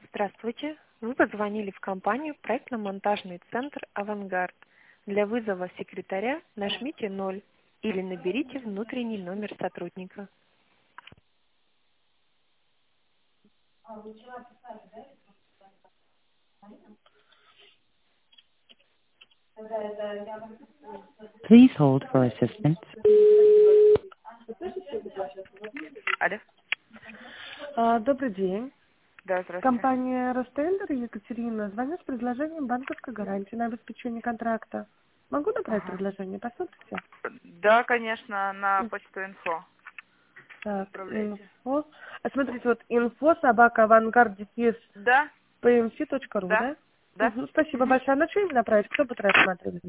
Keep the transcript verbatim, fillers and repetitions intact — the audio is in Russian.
Здравствуйте. Вы позвонили в компанию проектно-монтажный центр «Авангард». Для вызова секретаря нажмите ноль или наберите внутренний номер сотрудника. Please hold for assistance. Алло. А, Добрый день. Да, здравствуйте. Компания «Ростендер», Екатерина. Звоню с предложением банковской гарантии на обеспечение контракта. Могу набрать Ага. предложение? Посмотрите. Да, конечно, на почту инфо. Так, Отправляйте. инфо. А смотрите, вот инфо собака авангард дефис Да, пмс точка ру, да, да? да. Мгм, спасибо Мгм. большое. А на что им направить? Кто будет рассматривать?